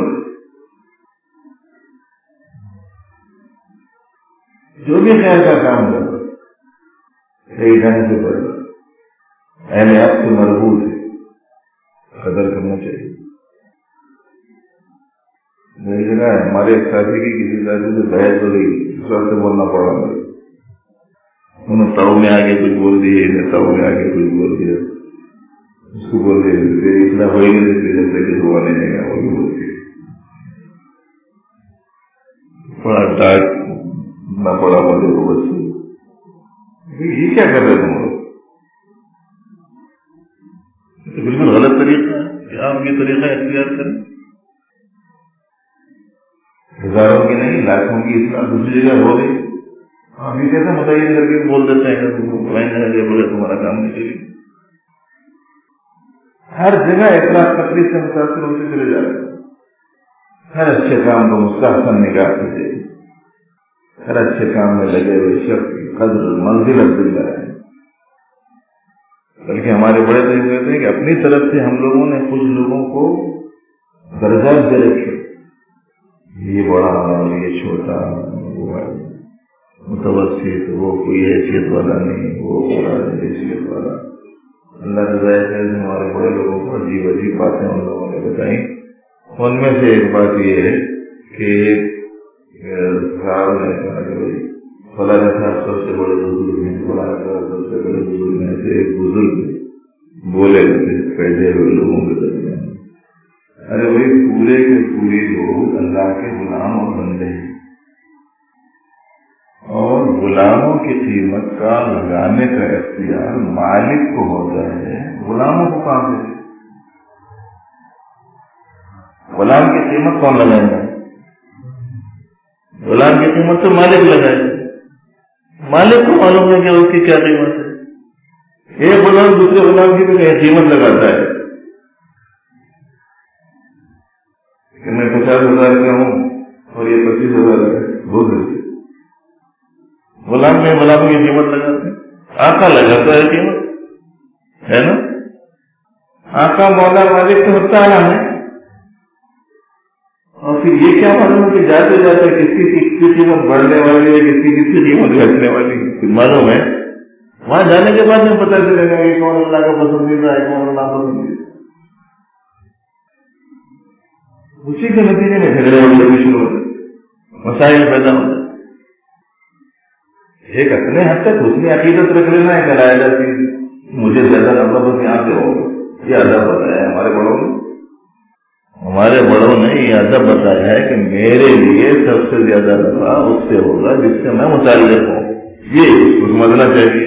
جو بھی خیر کا کام کرو صحیح ڈھنگ سے کرو، اہل حق سے مربوط ہے، قدر کرنا چاہیے. میری جگہ ہمارے ایک ساتھی کی کسی ساتھی سے بحث ہو رہی، اس وقت سے بولنا پڑا مجھے. انہوں نے تاؤ میں آگے کچھ بول دیا، انہیں تاؤ میں آگے کچھ بول دیا، اس کو بول دیا اتنا ہوئی نہیں جب تک کہ ہوا نہیں گا، وہ بھی بول دیا. بڑا ڈانٹنا پڑا مجھے کو بچے، یہ کیا کر رہے تم لوگ؟ تو بالکل غلط طریقہ ہے کہ آپ یہ طریقہ اختیار کریں. ہزاروں کی نہیں لاکھوں کی اصلاح دوسری جگہ ہو رہی، آپ یہ کیسے متعین کر کے بول دیتے ہیں کہ بولے تمہارا کام نہیں چلے. ہر جگہ اطلاع تقریر سے متاثر ہوتے چلے جا رہے ہیں. ہر اچھے کام کو مستحسن نگاہ سے دے، ہر اچھے کام میں لگے ہوئے شخص کی قدر منزلت دل رہا ہے. بلکہ ہمارے بڑے تو یہ کہتے ہیں کہ اپنی طرف سے ہم لوگوں نے کچھ لوگوں کو درجات دے رکھے، یہ بڑا یہ چھوٹا، وہ متوسط، وہ کوئی حیثیت والا نہیں، وہ بڑا حیثیت والا. اللہ رضا خیر سے ہمارے بڑے لوگوں کو عجیب عجیب باتیں ان لوگوں نے بتائیں. ان میں سے ایک بات یہ ہے کہ صاحب نے کہا کہ فلاں صاحب سب سے بڑے بزرگ ہیں، فلاں صاحب سب سے بڑے بزرگ ہیں. سے ایک بزرگ بولے تھے پیدا ہوئے لوگوں کے درمیان، ارے بھائی پورے کے پورے لوگ اللہ کے غلام اور بندے ہیں، اور غلاموں کی قیمت کا لگانے کا اختیار مالک کو ہوتا ہے، غلاموں کو کہاں سے؟ غلام کی قیمت کون لگائے گا؟ غلام کی قیمت تو مالک لگائے گا. مالک کو معلوم ہے کہ اس کی کیا قیمت ہے. ایک غلام دوسرے غلام کی بھی قیمت لگاتا ہے کہ میں 50,000 کا ہوں اور یہ 25,000 کا ہے، بہت ہے. غلام میں غلام کی قیمت لگاتے ہیں، آقا لگاتا ہے قیمت، ہے نا. آقا مولا مالک تو ہوتا ہے. اور پھر یہ کیا معلوم ہے کہ جاتے جاتے کسی کی قیمت بڑھنے والی ہے، کسی کی قیمت گھٹنے والی ہے. معلوم ہے وہاں جانے کے بعد میں پتہ چلے گا کہ کون اللہ کا پسندیدہ ہے، کون اللہ پسندیدہ. اسی کے نتیجے میں جھگڑے وغیرہ بھی شروع ہوتے، مسائل پیدا ہوتے. ایک اپنے حد تک اس میں عقیدت رکھ لینا ہے کہ لائے جاتی مجھے زیادہ نفع بس یہاں سے ہوگا، یہ ادب بتایا ہے ہمارے بڑوں نے یہ ادب بتایا ہے کہ میرے لیے سب سے زیادہ نفع اس سے ہوگا جس سے میں متعلق ہوں. یہ اس کو سمجھنا چاہیے.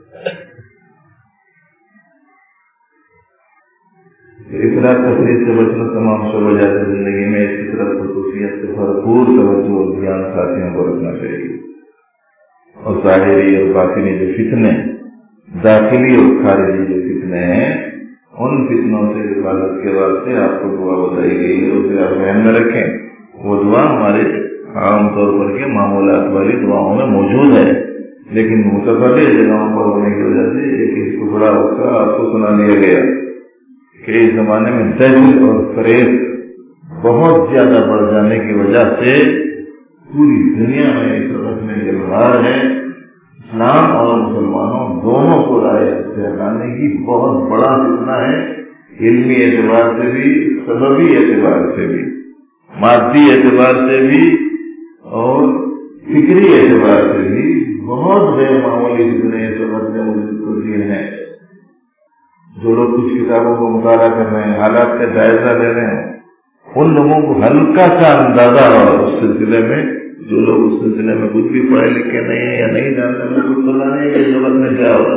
افراط تفریح سے بچنا تمام شعبہ جات زندگی میں اس کی طرف خصوصیت سے بھرپور توجہ اور دھیان ساتھیوں کو رکھنا چاہیے. اور ظاہری اور باطنی جو فتنے، داخلی اور خارجی جو فتنے ہیں، ان فتنوں سے حفاظت کے واسطے آپ کو دعا بتائی گئی ہے، اسے آپ ذہن میں رکھیں. وہ دعا ہمارے عام طور پر کے معمولات والی دعاؤں میں موجود ہے، لیکن متفرق جگہوں پر ہونے کی وجہ سے ایک ٹکڑا اس کا آپ کو سنا دیا گیا کہ اس زمانے میں دہشت اور فریب بہت زیادہ بڑھ جانے کی وجہ سے پوری دنیا میں اس وقت میں یہ بہار ہے. اسلام اور مسلمانوں دونوں کو رائے سے ہٹانے کی بہت بڑا فتنہ ہے، علمی اعتبار سے بھی، سببی اعتبار سے بھی، مادی اعتبار سے بھی اور فکری اعتبار سے بھی بہت غیر معمولی فتنے اس وقت میں موجود ہیں. جو لوگ کچھ کتابوں کو مطالعہ کر رہے ہیں، حالات کا جائزہ لے رہے ہیں، ان لوگوں کو ہلکا سا اندازہ اور اس سلسلے میں جو لوگ اس سلسلے میں کچھ بھی پڑھے لکھے نہیں ہیں یا نہیں جانتے ہیں کچھ پتہ نہیں ہے کہ ضرورت میں کیا ہوگا.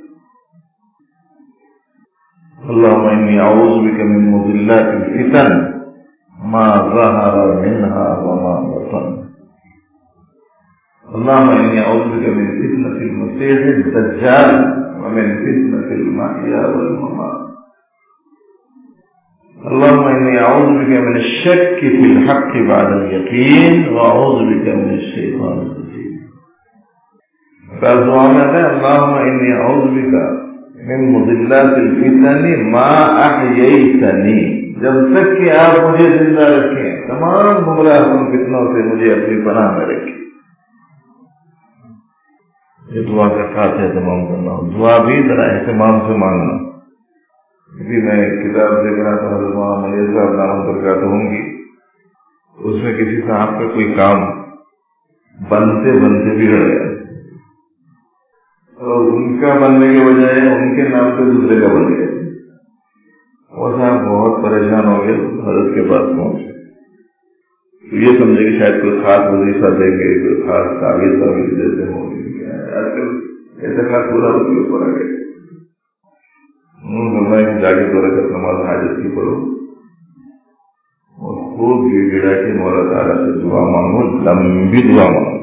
اللهم انی اعوذ بک من مضلات الفتن ما ظهر منها وما بطن. اللهم انی اعوذ بک من فتنة المسیح الدجال ومن فتنة المحیا والممات. اللهم انی اعوذ بک من الشک فی الحق بعد الیقین واعوذ بک من الشیطان الرجیم. بعض دعا میں ہے اللهم انی اعوذ بک من مضلات الفتن ما احییتنی، جب تک کہ آپ مجھے زندہ رکھیں تمام گمراہ فتنوں سے مجھے اپنی پناہ میں رکھیں. یہ دعا کا خاص اہتمام کرنا، دعا بھی ذرا اہتمام سے مانگنا. ابھی میں کتاب دیکھ رہا تھا حضرت مولانا ملیح صاحب نام برکاتہ ہوں گی، اس میں کسی صاحب کا کوئی کام بنتے بنتے بگڑ گیا اور ان کا بننے کے بجائے ان کے نام پہ دوسرے کا بن گیا. وہ صاحب بہت پریشان ہو گئے، حضرت کے پاس پہنچے تو یہ سمجھے کہ شاید کوئی خاص وظیفہ دیں گے، کوئی خاص تعویذ دیتے ہوں گے. آج کل اعتقاد پورا اس کے اوپر آ گیا. انہوں نے کہ جا کے دو رکعت نماز حاجت کی پڑھو اور خوب گڑ گڑا کے مولا تعالیٰ سے دعا مانگو، لمبی دعا مانگو،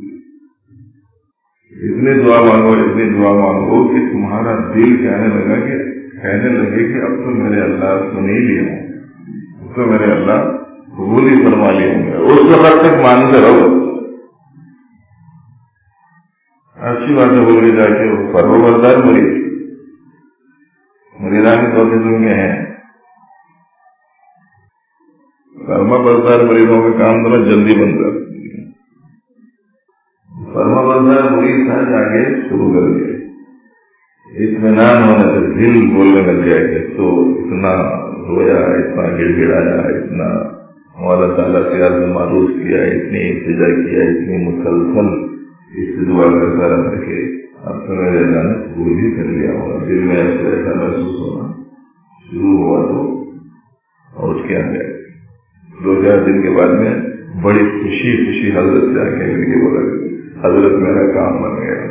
اتنی دعا مانگو کہ تمہارا دل کہنے لگے کہ اب تو میرے اللہ سن ہی لیے ہوں، اب تو میرے اللہ قبول ہی فرما لیے ہوں گے. اس وقت تک مانتے رہو. اچھی بات ہے، بول کے جا کے وہ فرما بردار مریضان کے طور پہ ہیں. فرما بردار مریضوں کا کام ذرا جلدی بنتا. فرما بردار مریض تھا، جاگے شروع کر دیا. اطمینان ہونے سے دل بولنے لگ گیا کہ تو اتنا رویا، اتنا گڑ گڑایا، اتنا مولا تعالیٰ سے عرض معروض کیا، اتنی التجا کیا، اتنی مسلسل اس سے دعا کرتا رہا کہ اب تو میرے اللہ نے قبول ہی کر لیا ہوگا. دل میں ایسا محسوس ہونا شروع ہوا تو اٹھ کے آ گیا. 2-4 دن کے بعد میں بڑی خوشی حضرت سے آ کے بولا حضرت میرا کام بن گیا.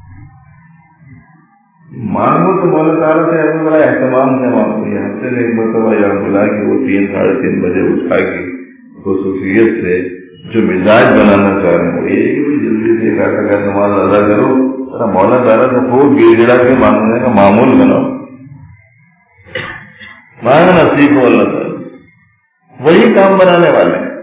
مانگو تو مولا تعالیٰ سے بڑا اہتمام سے مانگو. ہفتے میں ایک مرتبہ یہاں بلا کہ وہ 3-3:30 بجے اٹھا کے خصوصیت سے جو مزاج بنانا چاہ رہے ہیں یہ بھی جلدی سے کا نماز ادا کرو، ذرا مولا تعالیٰ سے خوب گڑ گڑا کے مانگنے کا معمول بناؤ. مانگنا سیکھو اللہ تعالیٰ، وہی کام بنانے والے ہیں.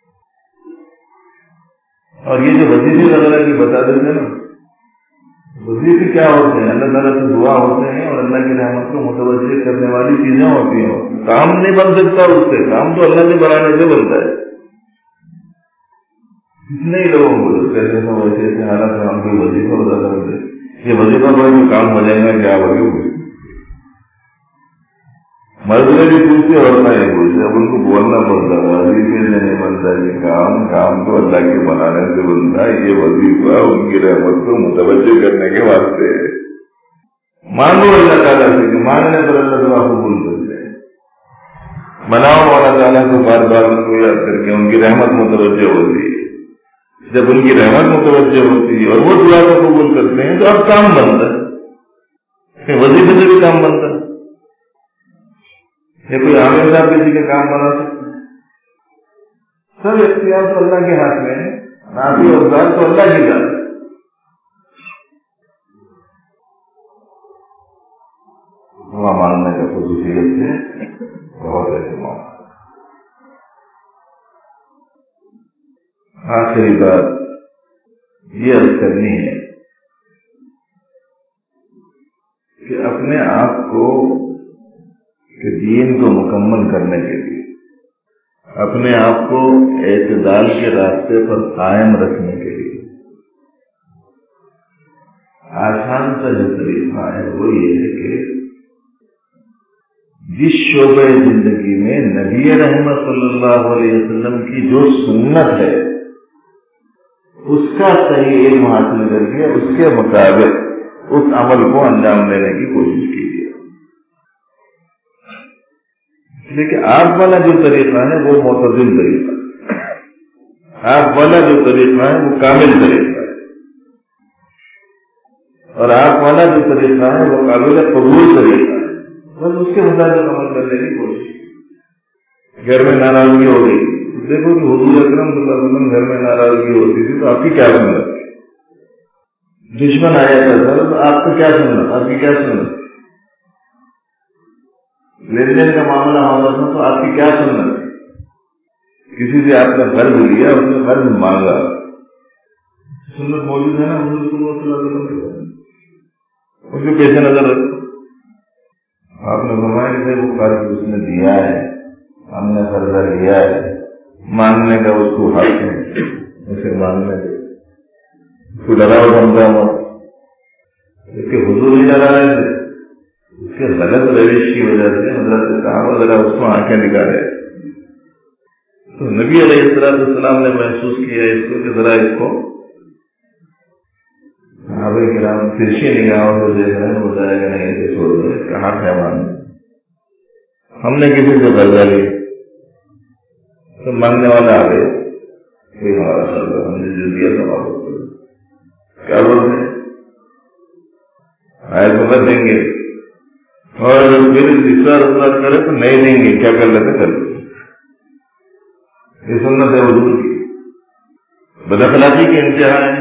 اور یہ جو وظیفے وغیرہ کی بتا دیتے نا، وظیفے کیا ہوتے ہیں؟ اللہ تعالیٰ سے دعا ہوتے ہیں اور اللہ کی رحمت کو متوجہ کرنے والی چیزیں ہوتی ہیں. کام نہیں بن سکتا اس سے، کام تو اللہ کے بنانے سے بنتا ہے. کتنے ہی لوگوں کو کہتے ہیں ویسے ایسے حالات میں ہم کوئی وظیفہ بتا کرتے، یہ وظیفہ پڑے تو کام ہو جائے گا کیا بولے ہوئے. مرد نے بھی پوچھتے عورتیں یہ پوچھتے، اب ان کو بولنا پڑتا ہے وظیفے سے نہیں بنتا یہ کام تو اللہ کے بنانے سے بنتا ہے. یہ وظیفہ ان کی رحمت کو متوجہ کرنے کے واسطے ہے. مانگو اللہ تعالیٰ سے کہ مانگنے پر اللہ دعا قبول کرتے ہیں. مناؤ مولا تعالیٰ کو بار بار ان کو یاد کر کے ان کی رحمت متوجہ ہوتی ہے. جب ان کی رحمت متوجہ ہوتی ہے اور وہ دعا کو قبول کرتے ہیں تو اب کام بنتا ہے. وظیفے سے بھی کام بنتا ہے. یہ کوئی عامر صاحب کسی کا کام بنا سکتا ہے؟ سب اختیار تو اللہ کے ہاتھ میں ہے، نافی اور ذات تو اللہ کی ذات ہے. دعا مانگنے کا خصوصیت سے بہت اہتمام. آخری بات یہ عرض کرنی ہے کہ اپنے آپ کو کہ دین کو مکمل کرنے کے لیے اپنے آپ کو اعتدال کے راستے پر قائم رکھنے کے لیے آسان سا جو طریقہ ہے وہ یہ ہے کہ جس شعبہ زندگی میں نبی رحمت صلی اللہ علیہ وسلم کی جو سنت ہے اس کا صحیح علم حاصل کر کے اس کے مطابق اس عمل کو انجام دینے کی کوشش کیجیے. لیکن آپ والا جو طریقہ ہے وہ معتدل طریقہ ہے، آپ والا جو طریقہ ہے وہ کامل طریقہ ہے، اور آپ والا جو طریقہ ہے وہ قابل قبول طریقہ ہے. بس اس کے مطابق عمل کرنے کی کوشش. گھر میں ناراضگی ہو گئی، دیکھو کہ حضور اکرم صلی اللہ علیہ وسلم گھر میں ناراضگی ہوتی تھی تو آپ کی کیا سنت؟ دشمن آیا کرتا تو آپ کو کیا سنت؟ آپ کی کیا سنت؟ لین دین کا معاملہ ہوتا تھا تو آپ کی کیا سنت؟ کسی سے آپ نے قرض لیا، اس نے قرض مانگا، سنت موجود ہے نا حضور صلی اللہ علیہ وسلم، اس کے پیش نظر رکھو. آپ نے فرمایا کہ وہ قرض اس نے دیا ہے، ہم نے قرضہ لیا ہے، مانگنے کا اس کو حق ہے، اسے مانگنے دے. اس کو ڈراؤ دھمکا مت، کیونکہ حضور نہیں ڈرا رہے تھے، اس کے غلط روش کی وجہ سے حضرت صحابہ ذرا اس کو آنکھیں نکالے، تو نبی علیہ السلام نے محسوس کیا اس کو کہ ذرا اس کو صحابہ کرام ترچھی نگاہوں سے دیکھ رہے ہیں، بتایا کہ نہیں اسے چھوڑ دو، اس کا حق ہے ماننا۔ ہم نے کسی سے قرضہ لی تو مانگنے والا آ گیا، کوئی ہمارا قرضہ ہم نے جو دیا تھا واپس کرو، کیا بولتے ہیں آئے تو کر دیں گے، اور پھر دوسرا کرے تو نہیں دیں گے، کیا کر لیتے کر لیتے۔ یہ سنت ہے حضور کی، بد اخلاقی کے انتہا ہے۔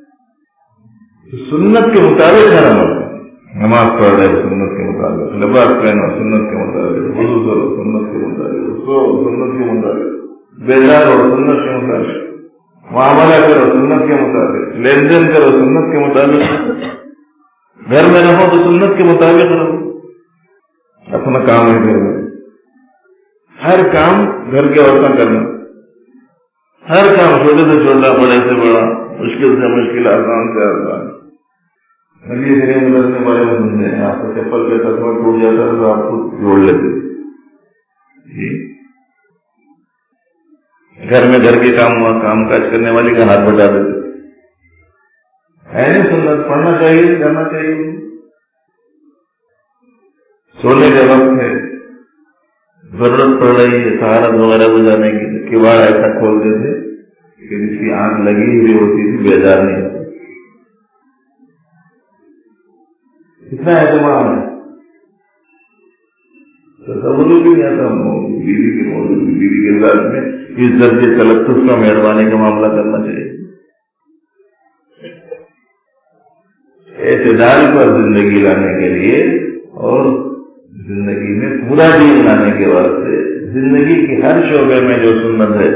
سنت کے مطابق ہے نماز پڑھ رہے سنت کے مطابق، لباس پہنو سنت کے مطابق، وضو کرو سنت کے مطابق، سو سنت کے مطابق، بیدار ہو سنت کے مطابق، معاملہ کرو سنت کے مطابق، لین دین کرو سنت کے مطابق، گھر میں رہو تو سنت کے مطابق رہو، اپنا کام ہے گھر میں، ہر کام گھر کے عورتیں کرنا، ہر کام چھوٹے سے چھوٹا بڑے سے بڑا، مشکل سے مشکل، آسان سے آسان۔ نبی کریم نے بارے میں سنتے ہیں، آپ کو چپل کا تسمہ ٹوٹ جاتا ہے تو آپ خود جوڑ لیتے جی، گھر میں گھر کے کام کاج کرنے والی کا ہاتھ بٹا دیتے، ہے نہیں سنت، پڑھنا چاہیے جانا چاہیے۔ سونے کے وقت میں ضرورت پڑ رہی ہے طہارت وغیرہ ہو جانے کی، کباڑ ایسا کھول دیتے کہ جس کی آنکھ لگی ہوئی ہوتی تھی بیدار نہیں ہوتی۔ اتنا اہتمام ہے، تصور بھی نہیں آتا بیوی کے موجود بیوی کے ساتھ میں اس درجے تلطف کا مہربانی کا معاملہ کرنا چاہیے۔ اعتدال پر زندگی لانے کے لیے اور زندگی میں پورا دین لانے کے واسطے زندگی کی ہر شعبے میں جو سنت ہے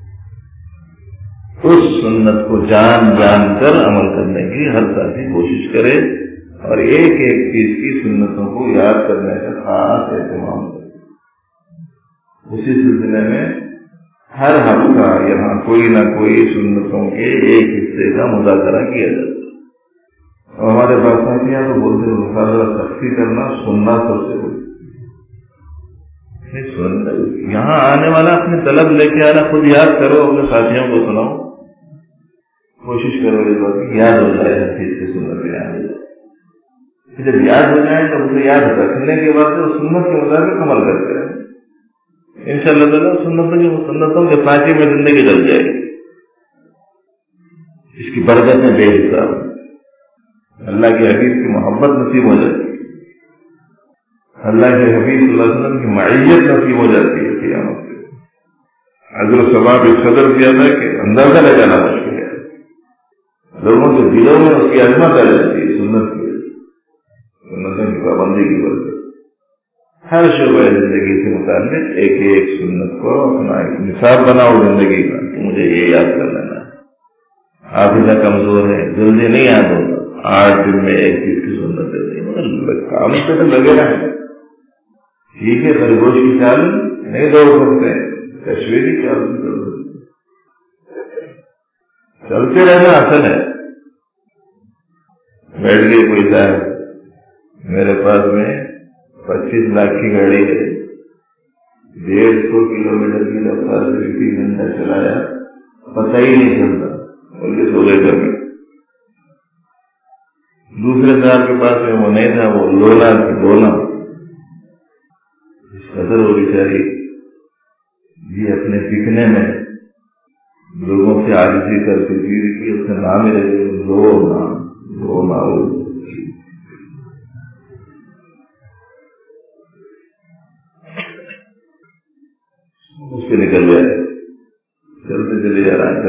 اس سنت کو جان کر عمل کرنے کی ہر ساتھی کوشش کرے، اور ایک ایک چیز کی سنتوں کو یاد کرنے کا خاص اہتمام کرے۔ اسی سلسلے میں ہر ہفتہ یہاں کوئی نہ کوئی سنتوں کے ایک حصے کا مذاکرہ کیا جاتا ہے، اور ہمارے پاس ساتھیاں تو بولتے ہیں مقابلہ سختی کرنا، سننا سب سے بڑی۔ یہاں آنے والا اپنی طلب لے کے آنا، خود یاد کرو، اپنے ساتھیوں کو سناؤ، کوشش کرو اس بات کی یاد ہو جائے ہر چیز سے سنت یاد ہو جائے۔ جب یاد ہو جائے تو اسے یاد رکھنے کے بعد اس سنت کے مطابق عمل کرتے ہیں، انشاءاللہ تعالیٰ سنتوں کے سانچے میں زندگی ڈل جائے گی۔ اس کی برکت میں بے حساب، اللہ کے حبیب کی محبت نصیب ہو جاتی ہے، اللہ کے حبیب صلی اللہ علیہ وسلم کی معیت نصیب ہو جاتی ہے قیامت میں۔ اجر و ثواب اس قدر زیادہ ہے کہ اندازہ لگانا مشکل ہے، لوگوں کے دلوں میں اس کی عظمت آ جاتی ہے سنت کی وجہ سے، سنتوں کی پابندی کی وجہ سے۔ ہر شعبہ زندگی سے متعلق ایک ایک سنت کو اپنا ایک نصاب بناؤ زندگی کا کہ مجھے یہ یاد کر لینا ہے۔ حافظہ کمزور ہے، جلدی نہیں یاد ہوگا، 8 دن میں ایک چیز کی سنت ہے، مگر کام پہ تو لگے رہے۔ ٹھیک ہے، خرگوش کی چال نہیں دوڑ سکتے، کشمیری چال دوڑ سکتے، چلتے رہنا اصل ہے۔ بیٹھ گئے کوئی صاحب، میرے پاس میں 25 لاکھ کی گاڑی ہے، 150 کلومیٹر کی رفتار سے 3 گھنٹہ چلایا، پتہ ہی نہیں چلتا، بلکہ سو گئے گھر میں۔ دوسرے صاحب کے پاس میں وہ نہیں تھا، وہ لولا اس قدر وہ بیچاری یہ اپنے بکنے میں لوگوں سے عاجزی کرتی تھی کہ اس کا نام ہی رہے لونا اس سے نکل گیا، چلتے چلے جا رہا ہے،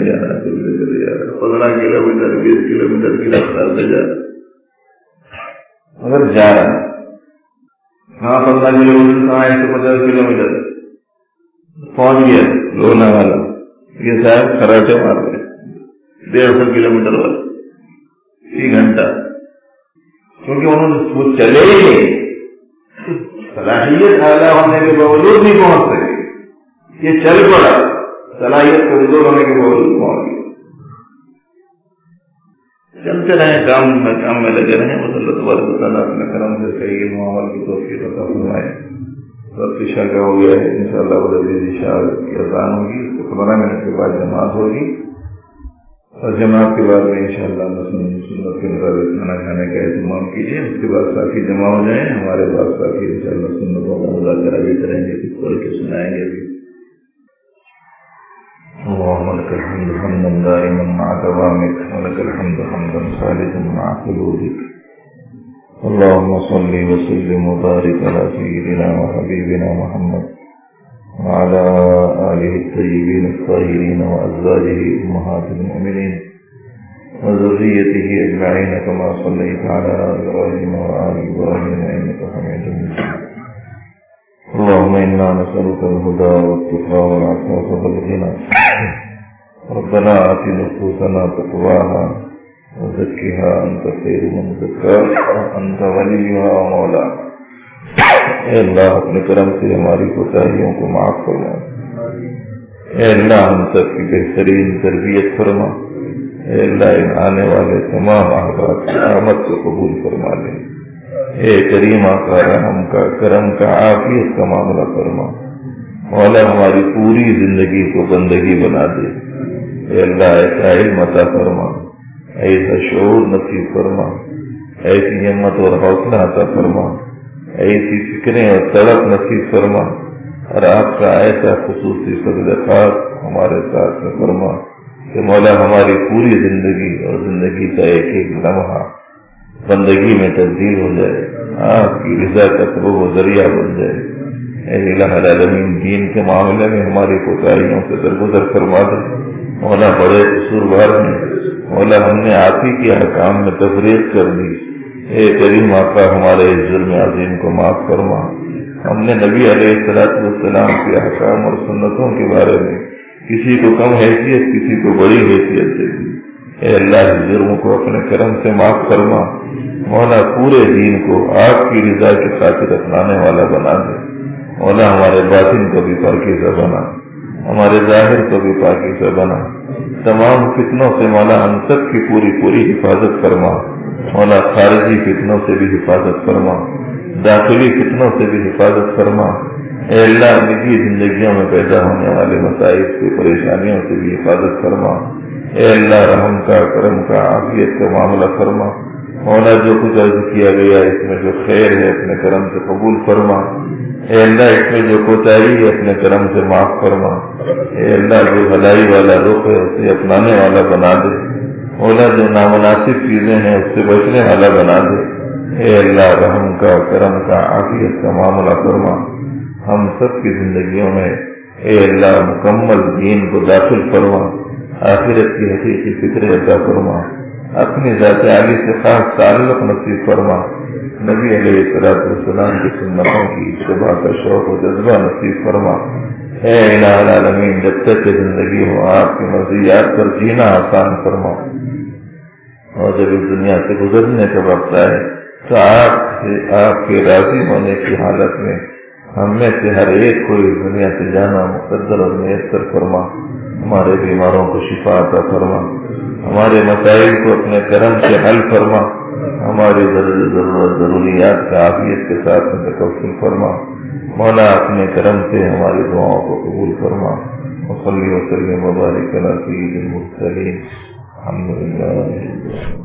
15 کلومیٹر 20 کلومیٹر کی رفتار سے جا رہا، مگر جا رہا ہے۔ ہاں 15 کلومیٹر کہاں، 150 کلومیٹر پہنچ گیا لونا والا۔ یہ صاحب کراٹے مار گئے 150 کلومیٹر والا 3 گھنٹہ، کیونکہ انہوں نے وہ چلے ہی نہیں، صلاحیت اعلیٰ ہونے کے باوجود نہیں پہنچ سکے، یہ چل پڑا، صلاحیت کمزور ہونے کے باوجود پہنچ گیا۔ چلتے رہیں، کام میں لگے رہیں، بس اللہ تبارک و تعالیٰ اپنے کرم سے صحیح معامل کی توفیق عطا فرمائے۔ وقت عشاء کا ہو گیا ہے، انشاءاللہ والعزیز عشاء کی اذان ہوگی، 15 منٹ کے بعد جماعت ہوگی، اور جماعت کے بعد میں انشاءاللہ سنت کے مطابق کھانا کھانے کا اہتمام کیجیے۔ اس کے بعد ساتھی جمع ہو جائیں، ہمارے پاس ساتھی انشاءاللہ سنتوں کا مذاکرہ بھی کریں گے، پڑھ کے سنائیں گے بھی۔ اللهم لك الحمد حمدا دائما مع دوامك، ولك الحمد حمدا خالدا مع خلودك، اللهم صل وسلم وبارك على سيدنا وحبيبنا محمد وعلى آله الطيبين الطاهرين وأزواجه أمهات المؤمنين وذريته أجمعين كما صليت على إبراهيم وآل إبراهيم إنك حميد مجيد، اللهم إنا نسألك الهدى والتقى والعفاف والغنى، ربنا آت نفوسنا تقواها وزكها أنت خير من زكاها أنت وليها ومولاها۔ اے اللہ اپنے کرم سے ہماری کوتاہیوں کو معاف فرما، اے اللہ ہم سب کی بہترین تربیت فرما، اے اللہ ان آنے والے تمام احباب کی آمد کو قبول فرما لے، اے کریم آقا رحم کا کرم کا عافیت کا معاملہ فرما، مولا ہماری پوری زندگی کو بندگی بنا دے، اے اللہ ایسا علم عطا فرما، ایسا شعور نصیب فرما، ایسی ہمت اور حوصلہ عطا فرما، ایسی فکریں اور تڑپ نصیب فرما، اور آپ کا ایسا خصوصی فضل خاص ہمارے ساتھ میں فرما کہ مولا ہماری پوری زندگی اور زندگی کا ایک ایک لمحہ بندگی میں تبدیل ہو جائے، آپ کی رضا کا سبب و ذریعہ بن جائے۔ اے الہ العالمین دین کے معاملے میں ہماری کوتاہیوں سے درگزر فرما دے، مولا بڑے قصوروار ہیں، مولا ہم نے آپ ہی کے احکام میں تفریق کر دی، اے کریم آقا ہمارے اس جرم عظیم کو معاف فرما۔ ہم نے نبی علیہ السلام کے احکام اور سنتوں کے بارے میں کسی کو کم حیثیت کسی کو بڑی حیثیت دے دی، اے اللہ اس جرم کو اپنے کرم سے معاف فرما، مولا پورے دین کو آپ کی رضا کی خاطر اپنانے والا بنا دے، مولا ہمارے باطن کو بھی پاکیزہ بنا، ہمارے ظاہر کو بھی پاکیزہ بنا، تمام فتنوں سے مولا ہم سب کی پوری حفاظت فرما، مولا خارجی فتنوں سے بھی حفاظت فرما، داخلی فتنوں سے بھی حفاظت فرما، اے اللہ نجی زندگیوں میں پیدا ہونے والے مسائل سے پریشانیوں سے بھی حفاظت فرما، اے اللہ رحم کا کرم کا عافیت کا معاملہ فرما، مولا جو کچھ عرض کیا گیا اس میں جو خیر ہے اپنے کرم سے قبول فرما، اے اللہ اس میں جو کوتاہی ہے اپنے کرم سے معاف فرما، اے اللہ جو بھلائی والا رخ ہے اسے اپنانے والا بنا دے، مولا جو نامناسب چیزیں ہیں اس سے بچنے والا بنا دے، اے اللہ رحم کا کرم کا عافیت کا معاملہ فرما، ہم سب کی زندگیوں میں اے اللہ مکمل دین کو داخل فرما، آخرت کی حقیقی فکر عطا فرما، اپنی ذات عالی سے خاص تعلق نصیب فرما، نبی علیہ السلام کی سنتوں کی اتباع کا شوق و جذبہ نصیب فرما، اے الہ العالمین جب تک کہ زندگی ہو آپ کی مرضیات پر جینا آسان فرما، اور جب اس دنیا سے گزرنے کا وقت آئے تو آپ کے راضی ہونے کی حالت میں ہم میں سے ہر ایک کو اس دنیا سے جانا مقدر اور میسر فرما، ہمارے بیماروں کو شفا عطا فرما، ہمارے مسائل کو اپنے کرم سے حل فرما، ہماری ضروریات کا عافیت کے ساتھ تکفل فرما، مولا اپنے کرم سے ہماری دعاؤں کو قبول فرما، وصلی وسلم وبارک علی سید المرسلین، الحمدللہ۔